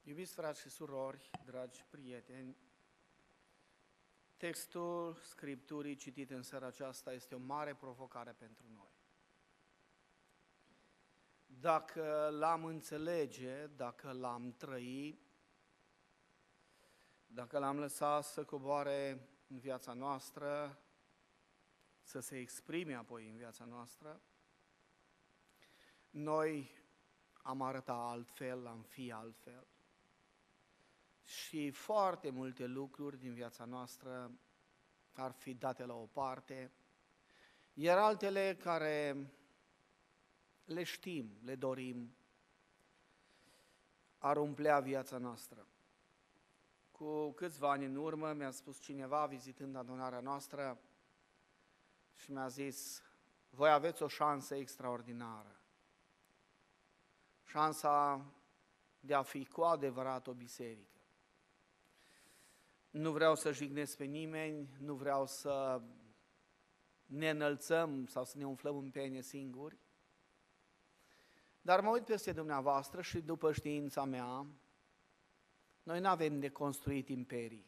Iubiți frați și surori, dragi prieteni, textul Scripturii citit în seara aceasta este o mare provocare pentru noi. Dacă l-am înțelege, dacă l-am trăi, dacă l-am lăsat să coboare în viața noastră, să se exprime apoi în viața noastră, noi am arătat altfel, am fi altfel. Și foarte multe lucruri din viața noastră ar fi date la o parte, iar altele care le știm, le dorim, ar umplea viața noastră. Cu câțiva ani în urmă mi-a spus cineva, vizitând adunarea noastră, și mi-a zis: voi aveți o șansă extraordinară. Șansa de a fi cu adevărat o biserică. Nu vreau să jignesc pe nimeni, nu vreau să ne înălțăm sau să ne umflăm în pene singuri, dar mă uit peste dumneavoastră și după știința mea, noi nu avem de construit imperii.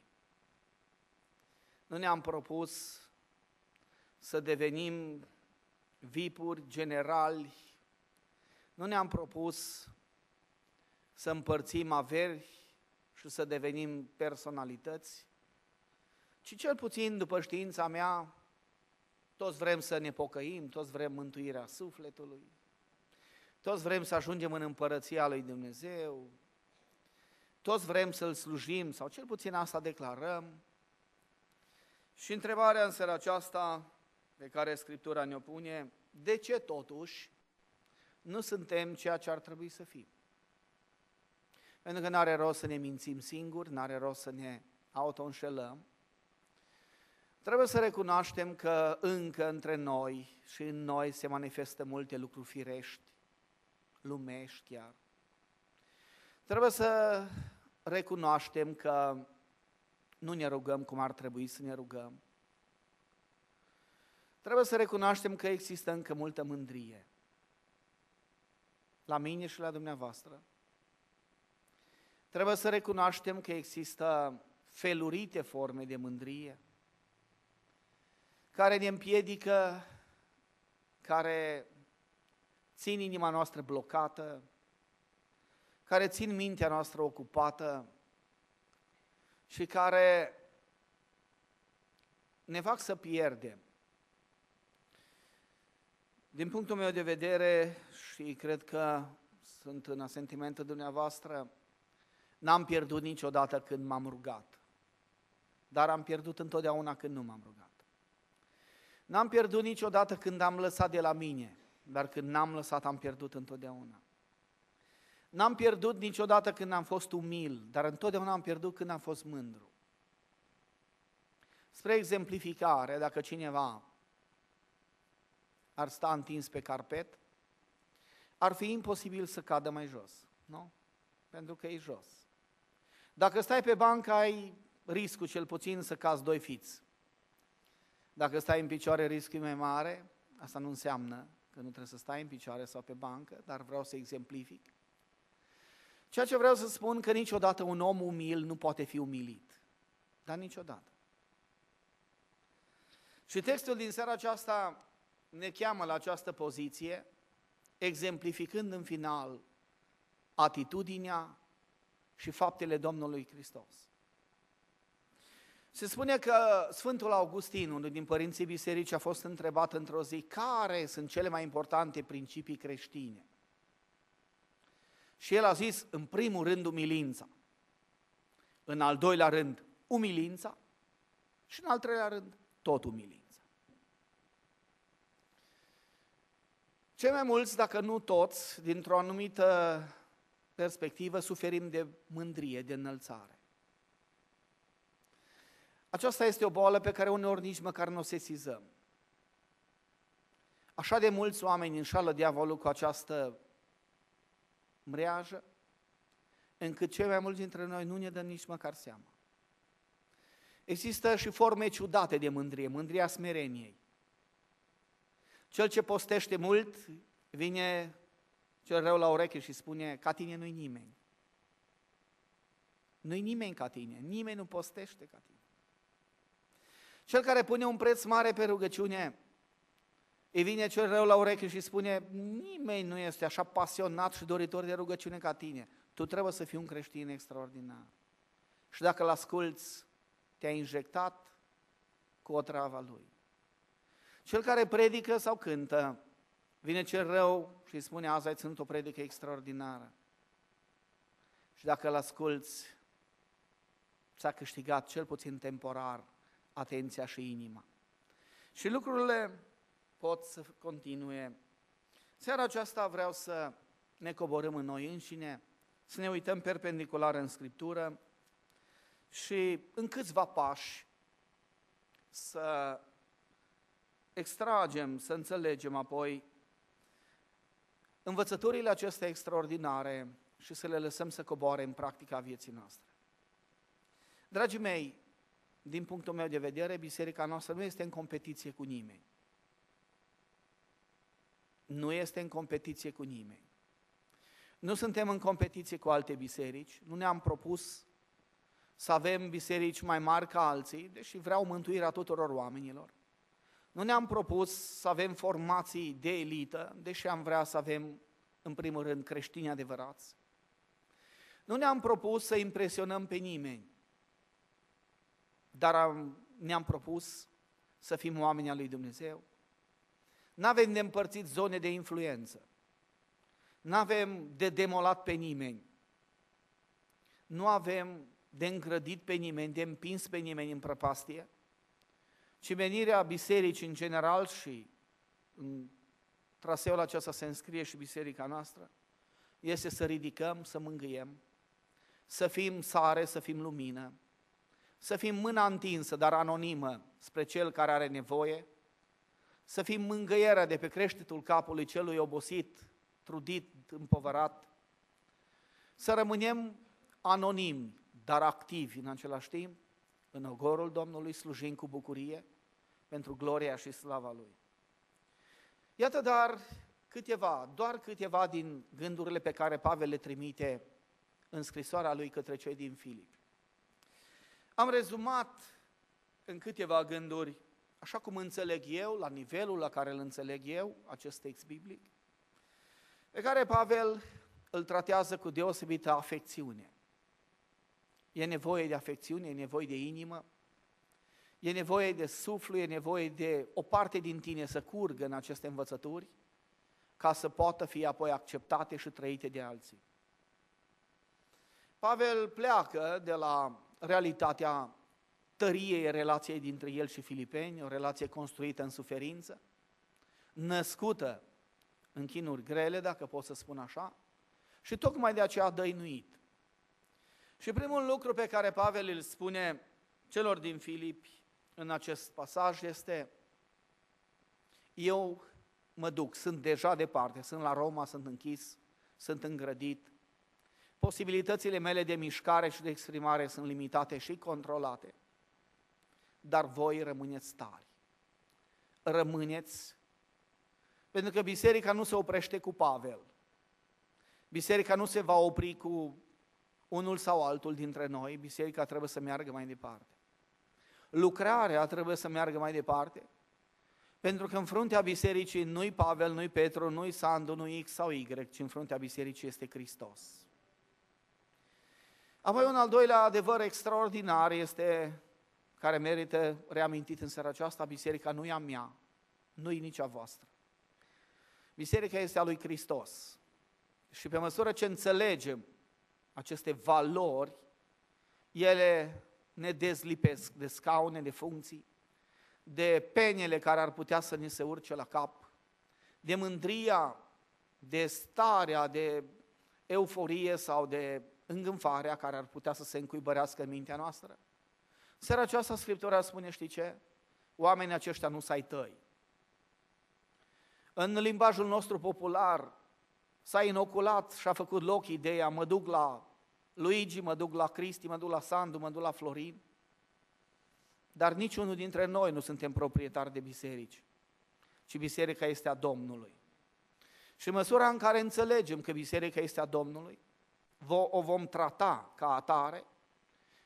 Nu ne-am propus să devenim vipuri, generali, nu ne-am propus să împărțim averi și să devenim personalități, ci cel puțin, după știința mea, toți vrem să ne pocăim, toți vrem mântuirea sufletului, toți vrem să ajungem în împărăția lui Dumnezeu, toți vrem să-L slujim, sau cel puțin asta declarăm. Și întrebarea în seara aceasta pe care Scriptura ne-o pune: de ce totuși nu suntem ceea ce ar trebui să fim? Pentru că n-are rost să ne mințim singuri, n-are rost să ne auto-înșelăm. Trebuie să recunoaștem că încă între noi și în noi se manifestă multe lucruri firești, lumești chiar. Trebuie să recunoaștem că nu ne rugăm cum ar trebui să ne rugăm. Trebuie să recunoaștem că există încă multă mândrie, la mine și la dumneavoastră. Trebuie să recunoaștem că există felurite forme de mândrie care ne împiedică, care țin inima noastră blocată, care țin mintea noastră ocupată și care ne fac să pierdem. Din punctul meu de vedere, și cred că sunt în asentimentul dumneavoastră, n-am pierdut niciodată când m-am rugat, dar am pierdut întotdeauna când nu m-am rugat. N-am pierdut niciodată când am lăsat de la mine, dar când n-am lăsat am pierdut întotdeauna. N-am pierdut niciodată când am fost umil, dar întotdeauna am pierdut când am fost mândru. Spre exemplificare, dacă cineva ar sta întins pe carpet, ar fi imposibil să cadă mai jos, nu? Pentru că e jos. Dacă stai pe bancă, ai riscul cel puțin să cazi 2 fiți. Dacă stai în picioare, riscul e mai mare. Asta nu înseamnă că nu trebuie să stai în picioare sau pe bancă, dar vreau să exemplific. Ceea ce vreau să spun, că niciodată un om umil nu poate fi umilit. Dar niciodată. Și textul din seara aceasta ne cheamă la această poziție, exemplificând în final atitudinea și faptele Domnului Hristos. Se spune că Sfântul Augustin, unul din părinții bisericii, a fost întrebat într-o zi care sunt cele mai importante principii creștine. Și el a zis, în primul rând, umilința, în al doilea rând, umilința și în al treilea rând, tot umilința. Cei mai mulți, dacă nu toți, dintr-o anumită perspectivă, suferim de mândrie, de înălțare. Aceasta este o boală pe care uneori nici măcar nu o sesizăm. Așa de mulți oameni înșală diavolul cu această mreajă, încât cei mai mulți dintre noi nu ne dăm nici măcar seama. Există și forme ciudate de mândrie, mândria smereniei. Cel ce postește mult, vine cel rău la ureche și spune, ca tine nu-i nimeni. Nu-i nimeni ca tine, nimeni nu postește ca tine. Cel care pune un preț mare pe rugăciune, îi vine cel rău la ureche și spune, nimeni nu este așa pasionat și doritor de rugăciune ca tine. Tu trebuie să fii un creștin extraordinar. Și dacă l-asculți, te-ai injectat cu otrava lui. Cel care predică sau cântă, vine cel rău și îi spune, azi ai ținut o predică extraordinară. Și dacă l-asculți, ți-a câștigat cel puțin temporar atenția și inima. Și lucrurile pot să continue. Seara aceasta vreau să ne coborâm în noi înșine, să ne uităm perpendicular în Scriptură și în câțiva pași să extragem, să înțelegem apoi învățăturile acestea extraordinare și să le lăsăm să coboare în practica vieții noastre. Dragii mei, din punctul meu de vedere, biserica noastră nu este în competiție cu nimeni. Nu este în competiție cu nimeni. Nu suntem în competiție cu alte biserici, nu ne-am propus să avem biserici mai mari ca alții, deși vreau mântuirea tuturor oamenilor. Nu ne-am propus să avem formații de elită, deși am vrea să avem, în primul rând, creștini adevărați. Nu ne-am propus să impresionăm pe nimeni, dar ne-am propus să fim oameni al lui Dumnezeu. N-avem de împărțit zone de influență, n-avem de demolat pe nimeni, nu avem de îngrădit pe nimeni, de împins pe nimeni în prăpastie, ci menirea bisericii în general și în traseul acesta se înscrie și biserica noastră, este să ridicăm, să mângâiem, să fim sare, să fim lumină, să fim mâna întinsă, dar anonimă, spre cel care are nevoie, să fim mângâierea de pe creștetul capului celui obosit, trudit, împovărat, să rămânem anonimi, dar activi în același timp, în ogorul Domnului, slujind cu bucurie pentru gloria și slava Lui. Iată doar câteva din gândurile pe care Pavel le trimite în scrisoarea lui către cei din Filipi. Am rezumat în câteva gânduri, așa cum înțeleg eu, la nivelul la care îl înțeleg eu, acest text biblic, pe care Pavel îl tratează cu deosebită afecțiune. E nevoie de afecțiune, e nevoie de inimă, e nevoie de suflu, e nevoie de o parte din tine să curgă în aceste învățături, ca să poată fi apoi acceptate și trăite de alții. Pavel pleacă de la realitatea tăriei relației dintre el și filipeni, o relație construită în suferință, născută în chinuri grele, dacă pot să spun așa, și tocmai de aceea dăinuit. Și primul lucru pe care Pavel îl spune celor din Filipi în acest pasaj este: eu mă duc, sunt deja departe, sunt la Roma, sunt închis, sunt îngrădit, posibilitățile mele de mișcare și de exprimare sunt limitate și controlate, dar voi rămâneți tari. Rămâneți, pentru că biserica nu se oprește cu Pavel. Biserica nu se va opri cu unul sau altul dintre noi, biserica trebuie să meargă mai departe. Lucrarea trebuie să meargă mai departe, pentru că în fruntea bisericii nu-i Pavel, nu-i Petru, nu-i Sandu, nu-i X sau Y, ci în fruntea bisericii este Hristos. Apoi un al doilea adevăr extraordinar este, care merită reamintit în seara aceasta: biserica nu e a mea, nu e nici a voastră. Biserica este a lui Hristos. Și pe măsură ce înțelegem aceste valori, ele ne dezlipesc de scaune, de funcții, de penele care ar putea să ni se urce la cap, de mândria, de starea, de euforie sau de îngânfarea care ar putea să se încuibărească în mintea noastră. Seara aceasta Scriptura spune, știi ce? Oamenii aceștia nu s-ai tăi. În limbajul nostru popular s-a inoculat și a făcut loc ideea: mă duc la Luigi, mă duc la Cristi, mă duc la Sandu, mă duc la Florin. Dar niciunul dintre noi nu suntem proprietari de biserici, ci biserica este a Domnului. Și în măsura în care înțelegem că biserica este a Domnului, o vom trata ca atare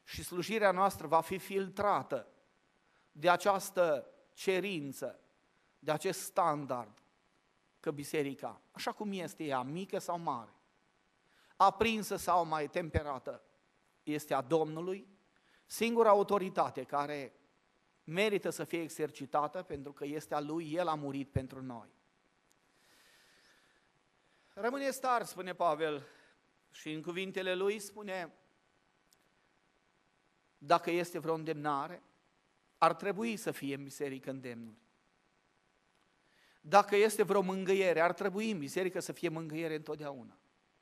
și slujirea noastră va fi filtrată de această cerință, de acest standard, că biserica, așa cum este ea, mică sau mare, aprinsă sau mai temperată, este a Domnului, singura autoritate care merită să fie exercitată pentru că este a Lui, El a murit pentru noi. Rămâne star, spune Pavel, și în cuvintele lui spune, dacă este vreo îndemnare, ar trebui să fie în biserică îndemnuri. Dacă este vreo mângâiere, ar trebui în biserică să fie mângâiere întotdeauna.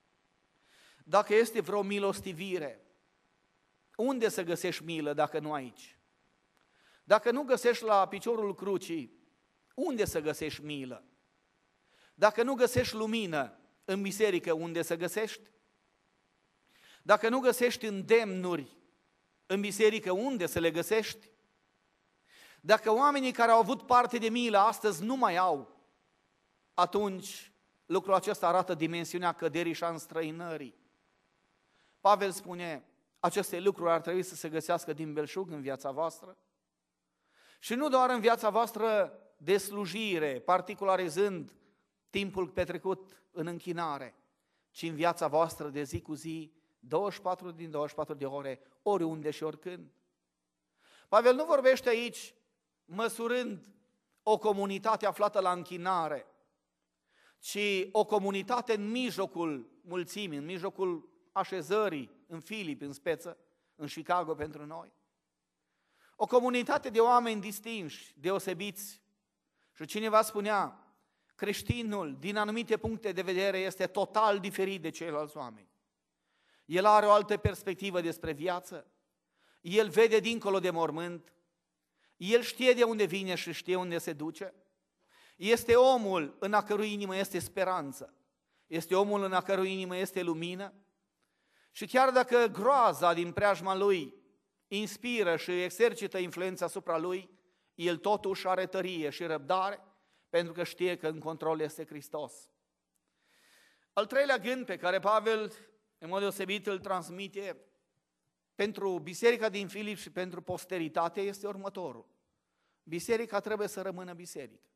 Dacă este vreo milostivire, unde să găsești milă dacă nu aici? Dacă nu găsești la piciorul crucii, unde să găsești milă? Dacă nu găsești lumină în biserică, unde să găsești? Dacă nu găsești îndemnuri în biserică, unde să le găsești? Dacă oamenii care au avut parte de milă astăzi nu mai au, atunci lucrul acesta arată dimensiunea căderii și a înstrăinării. Pavel spune, aceste lucruri ar trebui să se găsească din belșug în viața voastră și nu doar în viața voastră de slujire, particularizând timpul petrecut în închinare, ci în viața voastră de zi cu zi, 24 din 24 de ore, oriunde și oricând. Pavel nu vorbește aici măsurând o comunitate aflată la închinare, ci o comunitate în mijlocul mulțimii, în mijlocul așezării, în Filip, în speță, în Chicago pentru noi. O comunitate de oameni distinși, deosebiți. Și cineva spunea, creștinul, din anumite puncte de vedere, este total diferit de ceilalți oameni. El are o altă perspectivă despre viață, el vede dincolo de mormânt, el știe de unde vine și știe unde se duce. Este omul în a cărui inimă este speranță, este omul în a cărui inimă este lumină. Și chiar dacă groaza din preajma lui inspiră și exercită influența asupra lui, el totuși are tărie și răbdare, pentru că știe că în control este Hristos. Al treilea gând pe care Pavel, în mod deosebit, îl transmite pentru biserica din Filip și pentru posteritate este următorul. Biserica trebuie să rămână biserică.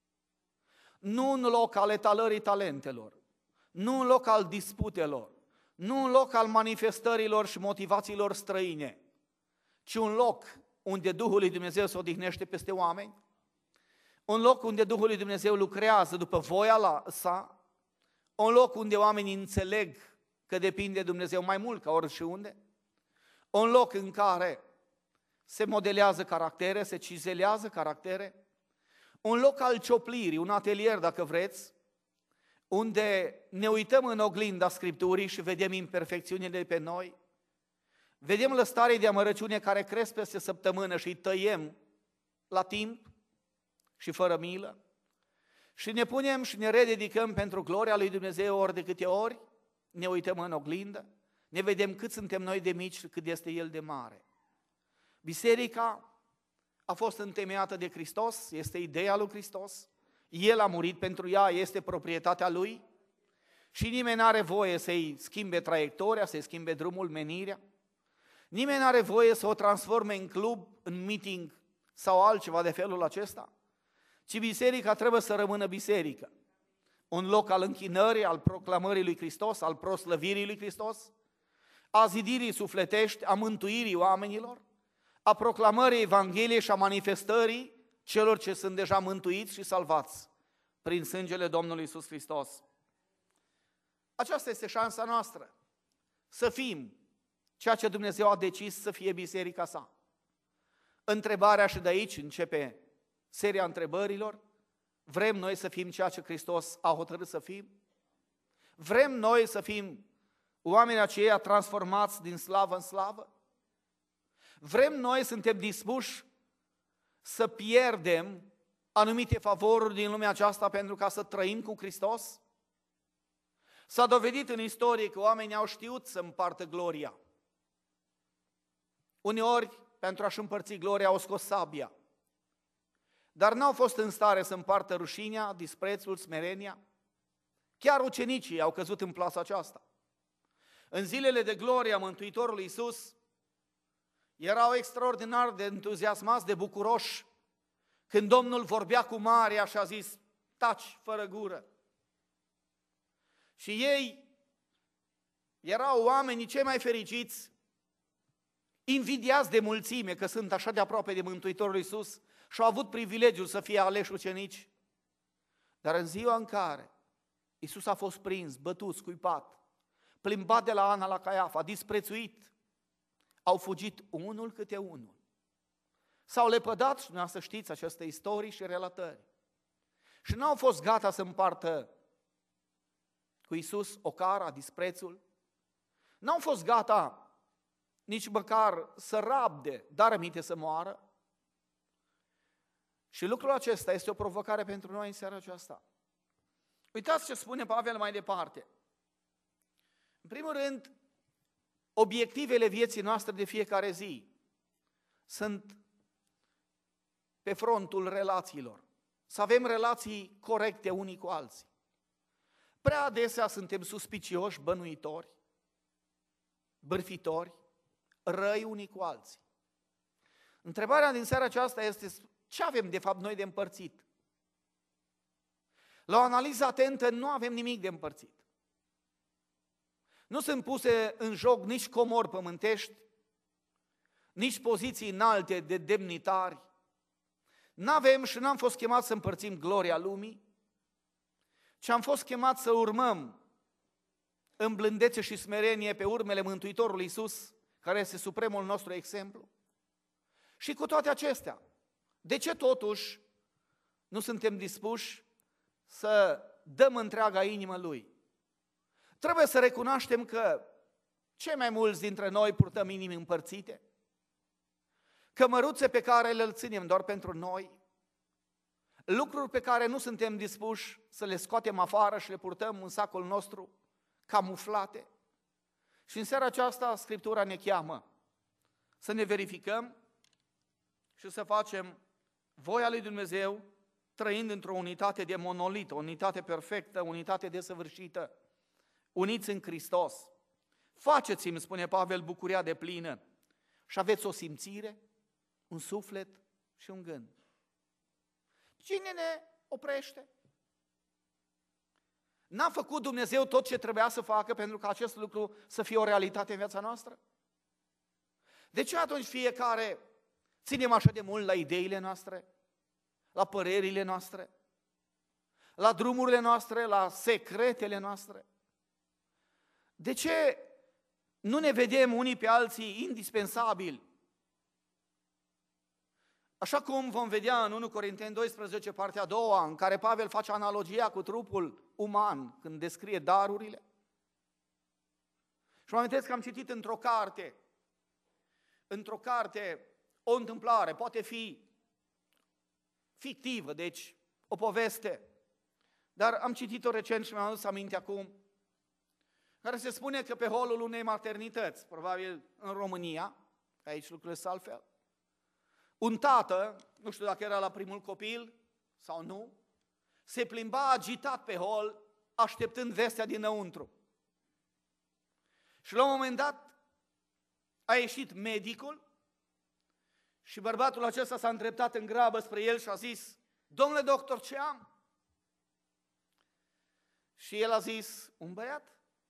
Nu în loc al etalării talentelor, nu în loc al disputelor, nu un loc al manifestărilor și motivațiilor străine, ci un loc unde Duhul lui Dumnezeu se odihnește peste oameni, un loc unde Duhul lui Dumnezeu lucrează după voia sa, un loc unde oamenii înțeleg că depinde de Dumnezeu mai mult ca oriunde, un loc în care se modelează caractere, se cizelează caractere, un loc al cioplirii, un atelier dacă vreți, unde ne uităm în oglinda Scripturii și vedem imperfecțiunile pe noi, vedem lăstarii de amărăciune care cresc peste săptămână și îi tăiem la timp și fără milă și ne punem și ne rededicăm pentru gloria lui Dumnezeu ori de câte ori ne uităm în oglindă, ne vedem cât suntem noi de mici și cât este El de mare. Biserica a fost întemeiată de Hristos, este ideea lui Hristos, El a murit pentru ea, este proprietatea Lui și nimeni nu are voie să-i schimbe traiectoria, să-i schimbe drumul, menirea. Nimeni nu are voie să o transforme în club, în meeting sau altceva de felul acesta, ci biserica trebuie să rămână biserică. Un loc al închinării, al proclamării lui Hristos, al proslăvirii lui Hristos, a zidirii sufletești, a mântuirii oamenilor, a proclamării Evangheliei și a manifestării celor ce sunt deja mântuiți și salvați prin sângele Domnului Iisus Hristos. Aceasta este șansa noastră, să fim ceea ce Dumnezeu a decis să fie biserica sa. Întrebarea, și de aici începe seria întrebărilor, vrem noi să fim ceea ce Hristos a hotărât să fim? Vrem noi să fim oamenii aceia transformați din slavă în slavă? Vrem noi, suntem dispuși să pierdem anumite favoruri din lumea aceasta pentru ca să trăim cu Hristos? S-a dovedit în istorie că oamenii au știut să împartă gloria. Uneori, pentru a-și împărți gloria, au scos sabia, dar n-au fost în stare să împartă rușinea, disprețul, smerenia. Chiar ucenicii au căzut în plasa aceasta. În zilele de glorie a Mântuitorului Iisus, erau extraordinar de entuziasmați, de bucuroși, când Domnul vorbea cu Maria și a zis, taci fără gură. Și ei erau oamenii cei mai fericiți, invidiați de mulțime că sunt așa de aproape de Mântuitorul Iisus și au avut privilegiul să fie aleși ucenici. Dar în ziua în care Iisus a fost prins, bătut, scuipat, plimbat de la Ana la Caiafa, disprețuit, au fugit unul câte unul. S-au lepădat, și dumneavoastră știți aceste istorii și relatări. Și n-au fost gata să împartă cu Iisus ocara, disprețul. N-au fost gata nici măcar să rabde, dar aminte să moară. Și lucrul acesta este o provocare pentru noi în seara aceasta. Uitați ce spune Pavel mai departe. În primul rând, obiectivele vieții noastre de fiecare zi sunt pe frontul relațiilor. Să avem relații corecte unii cu alții. Prea adesea suntem suspicioși, bănuitori, bârfitori, răi unii cu alții. Întrebarea din seara aceasta este ce avem de fapt noi de împărțit? La o analiză atentă nu avem nimic de împărțit. Nu sunt puse în joc nici comori pământești, nici poziții înalte de demnitari. N-avem și n-am fost chemați să împărțim gloria lumii, ci am fost chemați să urmăm în blândețe și smerenie pe urmele Mântuitorului Iisus, care este supremul nostru exemplu. Și cu toate acestea, de ce totuși nu suntem dispuși să dăm întreaga inimă Lui? Trebuie să recunoaștem că cei mai mulți dintre noi purtăm inimi împărțite, cămăruțe pe care le ținem doar pentru noi, lucruri pe care nu suntem dispuși să le scoatem afară și le purtăm în sacul nostru camuflate. Și în seara aceasta Scriptura ne cheamă să ne verificăm și să facem voia lui Dumnezeu, trăind într-o unitate de monolit, o unitate perfectă, o unitate desăvârșită, uniți în Hristos. Faceți-mi, spune Pavel, bucuria deplină și aveți o simțire, un suflet și un gând. Cine ne oprește? N-a făcut Dumnezeu tot ce trebuia să facă pentru ca acest lucru să fie o realitate în viața noastră? De ce atunci fiecare ținem așa de mult la ideile noastre, la părerile noastre, la drumurile noastre, la secretele noastre? De ce nu ne vedem unii pe alții indispensabili? Așa cum vom vedea în 1 Corinteni 12, partea a doua, în care Pavel face analogia cu trupul uman când descrie darurile. Și mă amintesc că am citit într-o carte o întâmplare, poate fi fictivă, deci o poveste, dar am citit-o recent și mi-am adus aminte acum, care se spune că pe holul unei maternități, probabil în România, aici lucrurile sunt altfel, un tată, nu știu dacă era la primul copil sau nu, se plimba agitat pe hol, așteptând vestea dinăuntru. Și la un moment dat a ieșit medicul și bărbatul acesta s-a îndreptat în grabă spre el și a zis: domnule doctor, ce am? Și el a zis: un băiat.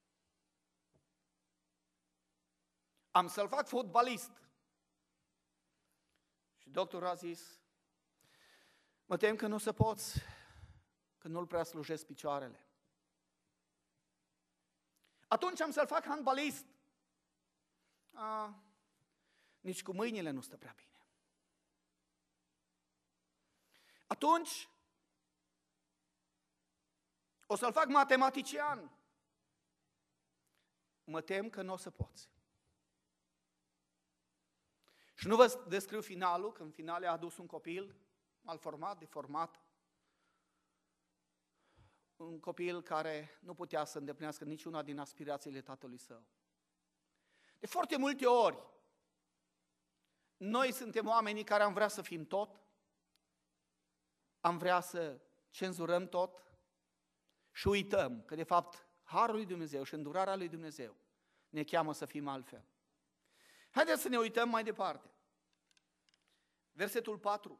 Am să-l fac fotbalist. Și doctorul a zis: mă tem că nu o să poți, că nu-l prea slujesc picioarele. Atunci am să-l fac handbalist. Nici cu mâinile nu stă prea bine. Atunci o să-l fac matematician. Mă tem că nu o să poți. Și nu vă descriu finalul, că în final a adus un copil malformat, deformat, un copil care nu putea să îndeplinească niciuna din aspirațiile tatălui său. De foarte multe ori, noi suntem oamenii care am vrea să fim tot, am vrea să cenzurăm tot și uităm că de fapt harul lui Dumnezeu și îndurarea lui Dumnezeu ne cheamă să fim altfel. Haideți să ne uităm mai departe. Versetul 4.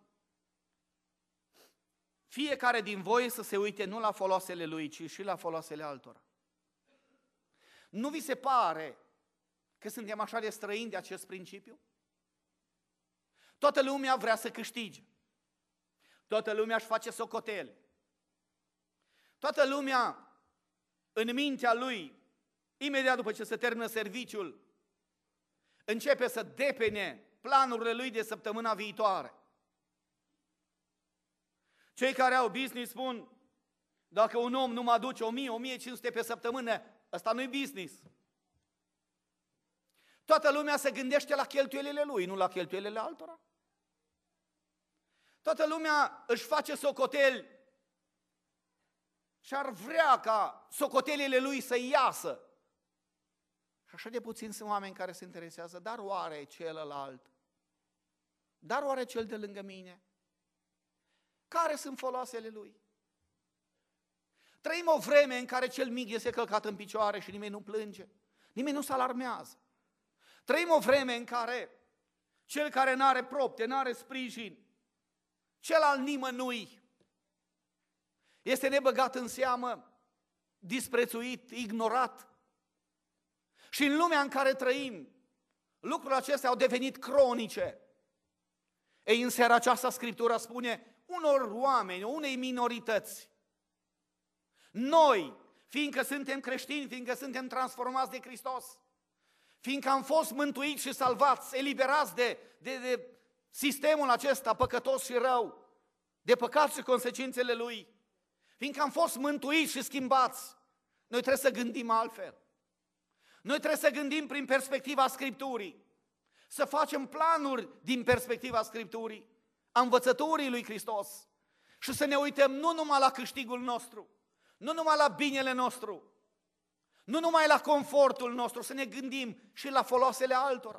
Fiecare din voi să se uite nu la foloasele lui, ci și la foloasele altora. Nu vi se pare că suntem așa de străini de acest principiu? Toată lumea vrea să câștige. Toată lumea își face socotele. Toată lumea, în mintea lui, imediat după ce se termină serviciul, începe să depene planurile lui de săptămâna viitoare. Cei care au business spun, dacă un om nu mă aduce 1000-1500 pe săptămână, ăsta nu-i business. Toată lumea se gândește la cheltuielile lui, nu la cheltuielile altora. Toată lumea își face socoteli și ar vrea ca socotelile lui să iasă. Și așa de puțin sunt oameni care se interesează, dar oare celălalt? Dar oare cel de lângă mine? Care sunt foloasele lui? Trăim o vreme în care cel mic este călcat în picioare și nimeni nu plânge, nimeni nu se alarmează. Trăim o vreme în care cel care n-are propte, n-are sprijin, cel al nimănui, este nebăgat în seamă, disprețuit, ignorat. Și în lumea în care trăim, lucrurile acestea au devenit cronice. Ei, în seara aceasta Scriptura spune unor oameni, unei minorități, noi, fiindcă suntem creștini, fiindcă suntem transformați de Hristos, fiindcă am fost mântuiți și salvați, eliberați de sistemul acesta păcătos și rău, de păcat și consecințele lui, fiindcă am fost mântuiți și schimbați, noi trebuie să gândim altfel. Noi trebuie să gândim prin perspectiva Scripturii, să facem planuri din perspectiva Scripturii, a învățăturii lui Hristos și să ne uităm nu numai la câștigul nostru, nu numai la binele nostru, nu numai la confortul nostru, să ne gândim și la foloasele altora.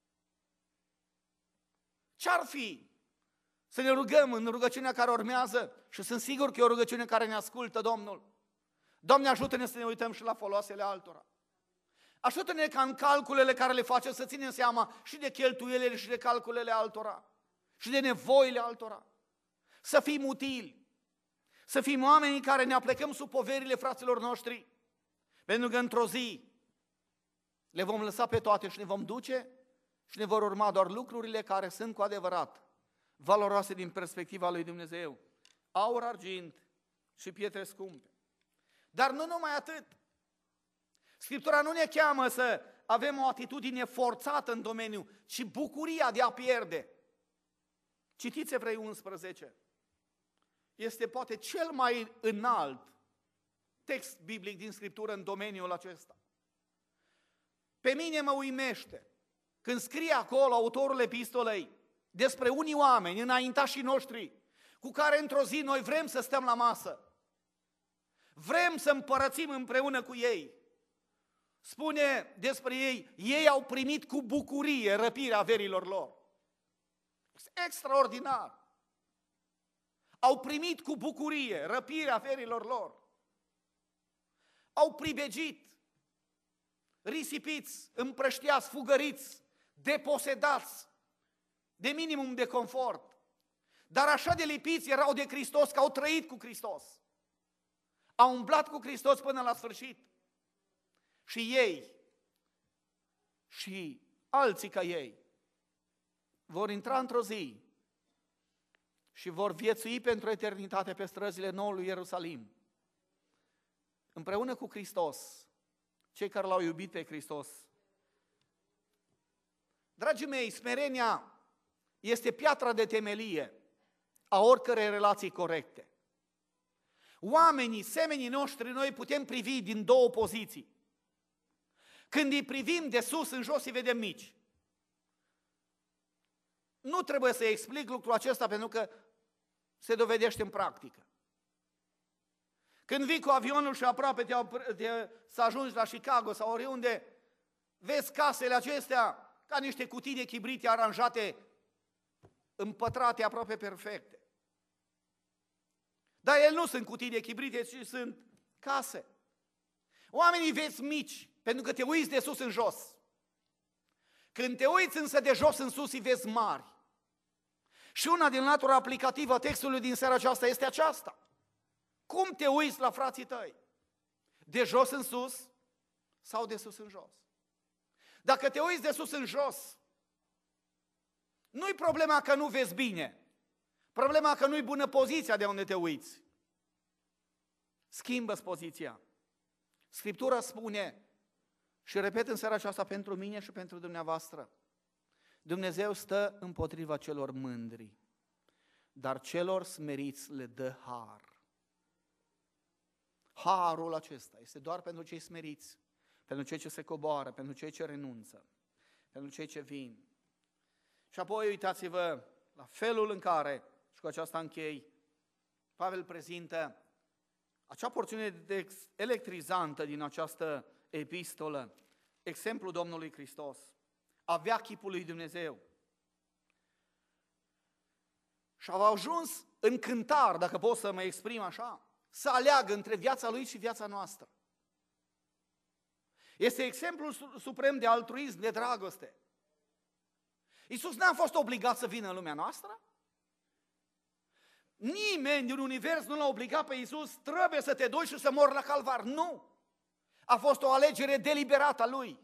Ce-ar fi să ne rugăm în rugăciunea care urmează, și sunt sigur că e o rugăciune care ne ascultă Domnul. Doamne, ajută-ne să ne uităm și la foloasele altora. Ajută-ne ca în calculele care le facem să ținem seama și de cheltuielile și de calculele altora și de nevoile altora. Să fim utili, să fim oamenii care ne aplecăm sub poverile fraților noștri, pentru că într-o zi le vom lăsa pe toate și ne vom duce și ne vor urma doar lucrurile care sunt cu adevărat valoroase din perspectiva lui Dumnezeu. Aur, argint și pietre scumpe. Dar nu numai atât. Scriptura nu ne cheamă să avem o atitudine forțată în domeniu, ci bucuria de a pierde. Citiți Evrei 11. Este poate cel mai înalt text biblic din Scriptură în domeniul acesta. Pe mine mă uimește când scrie acolo autorul epistolei despre unii oameni, înaintașii noștri, cu care într-o zi noi vrem să stăm la masă. Vrem să împărățim împreună cu ei. Spune despre ei, ei au primit cu bucurie răpirea averilor lor. Este extraordinar. Au primit cu bucurie răpirea averilor lor. Au pribegit, risipiți, împrăștiați, fugăriți, deposedați de minimum de confort. Dar așa de lipiți erau de Hristos că au trăit cu Hristos. Au umblat cu Hristos până la sfârșit. Și ei și alții ca ei vor intra într-o zi și vor viețui pentru eternitate pe străzile noului Ierusalim. Împreună cu Hristos, cei care l-au iubit pe Hristos. Dragii mei, smerenia este piatra de temelie a oricărei relații corecte. Oamenii, semenii noștri, noi putem privi din două poziții. Când îi privim de sus în jos, îi vedem mici. Nu trebuie să explic lucrul acesta pentru că se dovedește în practică. Când vii cu avionul și aproape să ajungi la Chicago sau oriunde, vezi casele acestea ca niște cutii de chibrite aranjate, împătrate aproape perfecte. Dar ele nu sunt cutii de chibrite, ci sunt case. Oamenii vezi mici, pentru că te uiți de sus în jos. Când te uiți însă de jos în sus, îi vezi mari. Și una din latura aplicativă a textului din seara aceasta este aceasta. Cum te uiți la frații tăi? De jos în sus sau de sus în jos? Dacă te uiți de sus în jos, nu-i problema că nu vezi bine. Problema că nu-i bună poziția de unde te uiți. Schimbă-ți poziția. Scriptura spune, și repet în seara aceasta pentru mine și pentru dumneavoastră, Dumnezeu stă împotriva celor mândri, dar celor smeriți le dă har. Harul acesta este doar pentru cei smeriți, pentru cei ce se coboară, pentru cei ce renunță, pentru cei ce vin. Și apoi uitați-vă la felul în care, și cu aceasta închei, Pavel prezintă acea porțiune electrizantă din această epistolă, exemplul Domnului Hristos. Avea chipul lui Dumnezeu. Și au ajuns în cântar, dacă pot să mă exprim așa, să aleagă între viața lui și viața noastră. Este exemplul suprem de altruism, de dragoste. Iisus n-a fost obligat să vină în lumea noastră. Nimeni din univers nu l-a obligat pe Iisus, trebuie să te duci și să mori la calvar. Nu! A fost o alegere deliberată a Lui.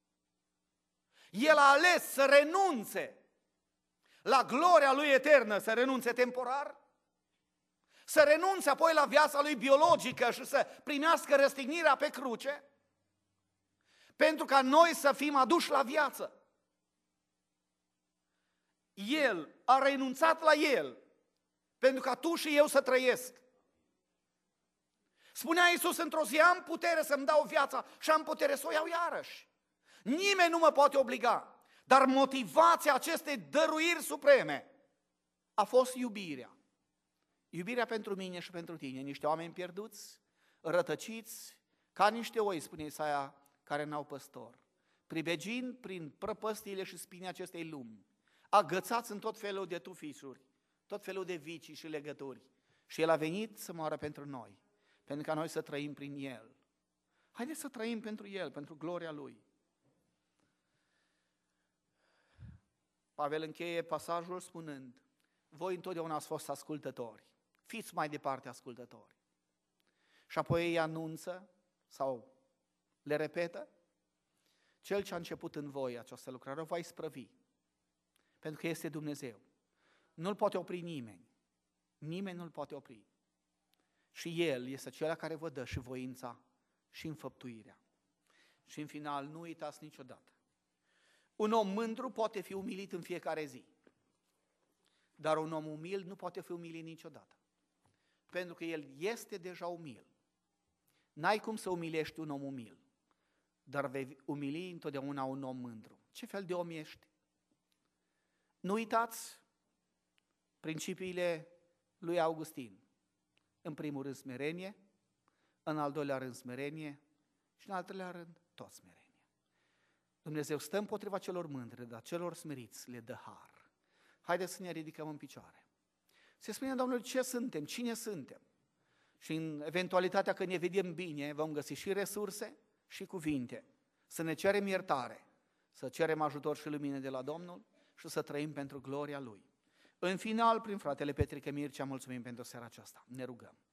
El a ales să renunțe la gloria Lui eternă, să renunțe temporar, să renunțe apoi la viața Lui biologică și să primească răstignirea pe cruce, pentru ca noi să fim aduși la viață. El a renunțat la El, pentru ca tu și eu să trăiesc. Spunea Iisus într-o zi, am putere să-mi dau viața și am putere să o iau iarăși. Nimeni nu mă poate obliga, dar motivația acestei dăruiri supreme a fost iubirea. Iubirea pentru mine și pentru tine, niște oameni pierduți, rătăciți, ca niște oi, spune Isaia, care n-au păstor, pribegind prin prăpăstiile și spinii acestei lumi, agățați în tot felul de tufișuri, tot felul de vicii și legături. Și El a venit să moară pentru noi, pentru ca noi să trăim prin El. Haideți să trăim pentru El, pentru gloria Lui. Pavel încheie pasajul spunând, voi întotdeauna ați fost ascultători, fiți mai departe ascultători. Și apoi îi anunță, sau le repetă, cel ce a început în voi această lucrare o va isprăvi, pentru că este Dumnezeu. Nu-L poate opri nimeni, nimeni nu-L poate opri. Și El este Cel care vă dă și voința și înfăptuirea. Și în final, nu uitați niciodată, un om mândru poate fi umilit în fiecare zi, dar un om umil nu poate fi umilit niciodată, pentru că el este deja umil. N-ai cum să umilești un om umil, dar vei umili întotdeauna un om mândru. Ce fel de om ești? Nu uitați principiile lui Augustin. În primul rând smerenie, în al doilea rând smerenie și în al treilea rând tot smerenie. Dumnezeu stă împotriva celor mândri, dar celor smeriți le dă har. Haideți să ne ridicăm în picioare. Se spune Domnului ce suntem, cine suntem. Și în eventualitatea că ne vedem bine, vom găsi și resurse și cuvinte. Să ne cerem iertare, să cerem ajutor și lumină de la Domnul și să trăim pentru gloria Lui. În final, prin fratele Petrică Mircea, mulțumim pentru seara aceasta. Ne rugăm.